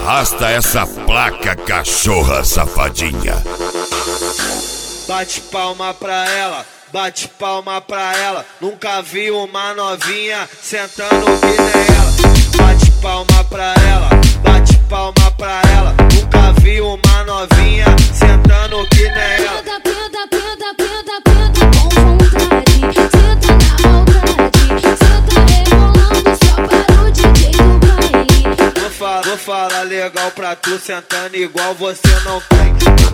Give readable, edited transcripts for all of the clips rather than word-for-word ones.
Arrasta essa placa, cachorra safadinha. Bate palma pra ela, bate palma pra ela. Nunca vi uma novinha sentando que nem ela. Bate palma pra ela, bate palma pra ela. Nunca vi uma novinha sentando que nem ela. Penta, penta, penta, penta com vontade. Senta na maldade, senta rebolando só para o DJ do baile. Vou falar legal pra tu, sentando igual você não tem.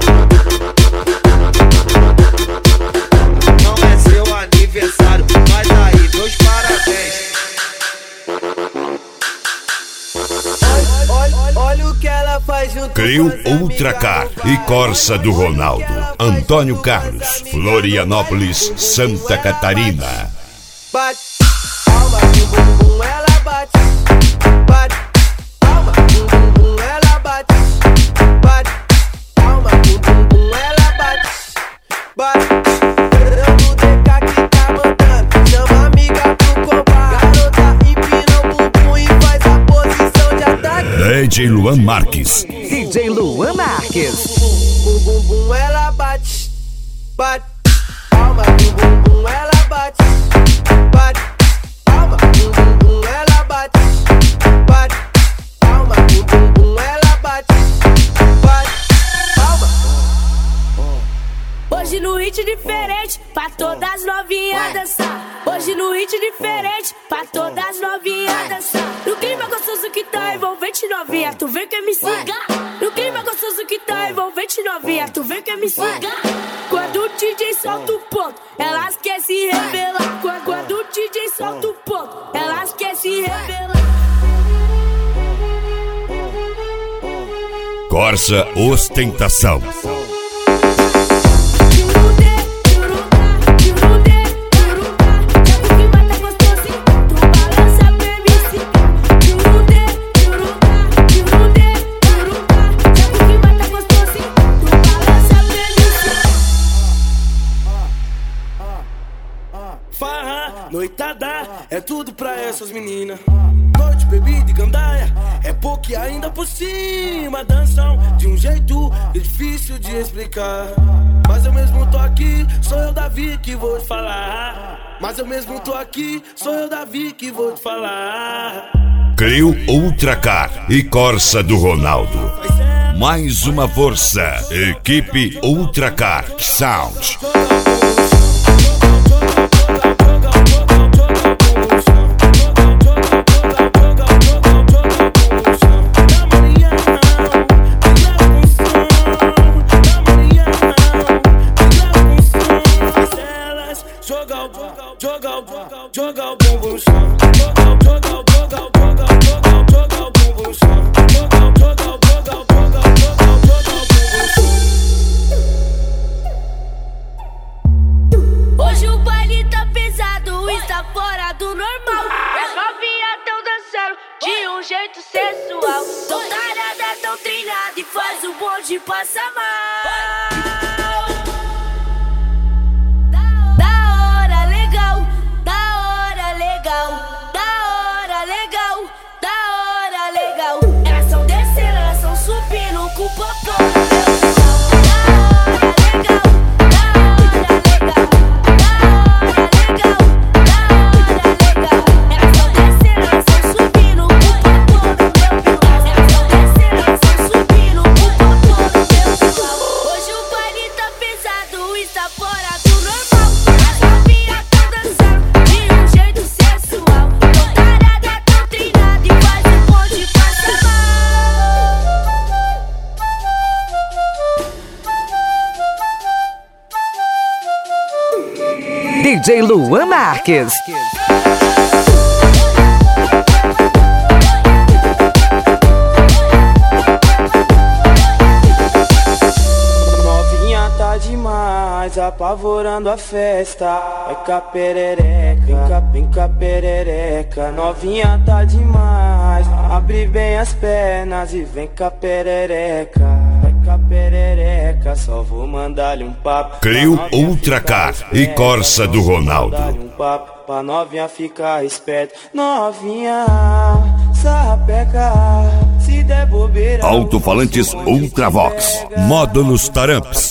Não é seu aniversário, mas aí, meus parabéns. Olha o que ela faz junto Clio Ultracar e Corsa do Ronaldo. Antônio Carlos, Florianópolis, Santa Catarina. Bate, palma, bum bum bum, ela bate. Bate, palma, bum bum bum, ela bate. Bate, palma, bum bum bum, ela bate. Bate, dando DK que tá mandando. Chama a amiga pro combar. Garota empina o bumbum e faz a posição de ataque. DJ Luan Marques. DJ Luan Marques. Bum bum bum, ela bate. Bate, palma, bum bum bum, ela bate. Bate, palma, bum bum bum, ela bate. Bate, palma, bum bum bum, ela bate. Bate, palma. Hoje no hit diferente, pra todas as novinhas dançar. Hoje no hit diferente, pra todas as novinhas dançar. No clima gostoso que tá envolvente novinha, tu vem que me siga. No clima gostoso que tá envolvente novinha, tu vem que me siga. Quando o DJ solta o ponto, elas querem se revelar. Quando o DJ solta o ponto, elas querem se revelar. Corsa Ostentação. Noitada é tudo pra essas meninas. Noite, bebida e gandaia, é pouco e ainda por cima. Dançam de um jeito difícil de explicar. Mas eu mesmo tô aqui, sou eu, Davi, que vou te falar. Mas eu mesmo tô aqui, sou eu, Davi, que vou te falar. Clio Ultracar e Corsa do Ronaldo. Mais uma força. Equipe Ultracar Sound. Joga o bumbum no chão. Hoje o baile tá pesado, está fora do normal. As novinhas tão dançando de um jeito sensual. Tão tarada, tão treinada e faz o bonde passar mal. Elas são descendo, elas são subindo com o popô. DJ Luan Marques. Novinha tá demais, apavorando a festa. Vai cá perereca, vem cá perereca. Novinha tá demais, abre bem as pernas e vem cá perereca. Vai cá perereca, só vou mandar-lhe um papo. Clio Ultracar e Corsa do Ronaldo. Um papo pra novinha ficar esperta. Novinha, sapeca, se der é bobeira. Alto-falantes Ultravox. Módulos Taramps.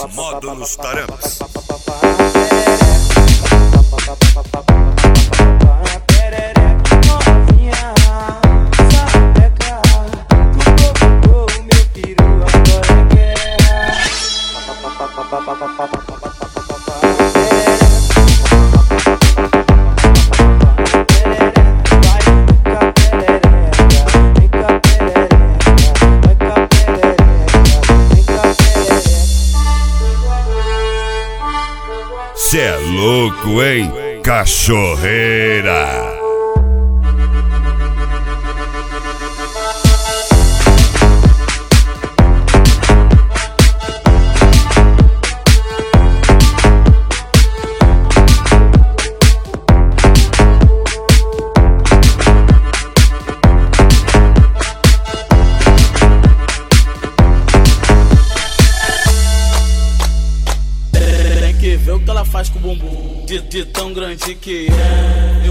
Cê é louco, hein? Cachorreira! Vê o que ela faz com o bumbum de tão grande que é.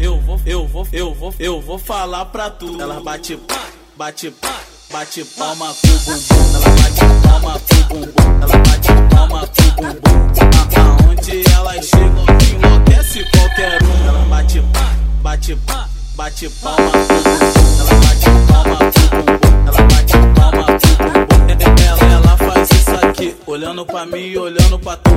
Eu vou falar pra tu. Ela bate palma com o bumbum. Ela bate palma com o bumbum. Ela bate palma com o bumbum. Aonde ela chega enlouquece qualquer um. Ela bate palma com o bumbum. Ela bate palma com o bumbum. Ela bate palma com o bumbum. Ela faz isso aqui, olhando pra mim e olhando pra tu.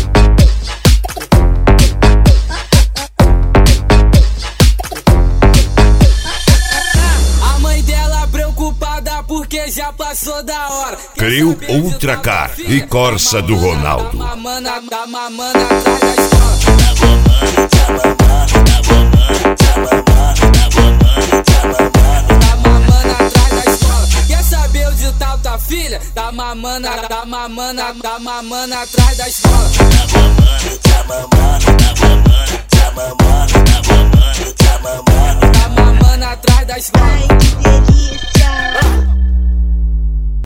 Porque já passou da hora. Crio Ultracar e Corsa do Ronaldo. Tá mamando atrás da escola. Tá mamando atrás da escola. Quer saber onde tá tua filha? Tá mamando atrás da escola. Tá mamando atrás da escola.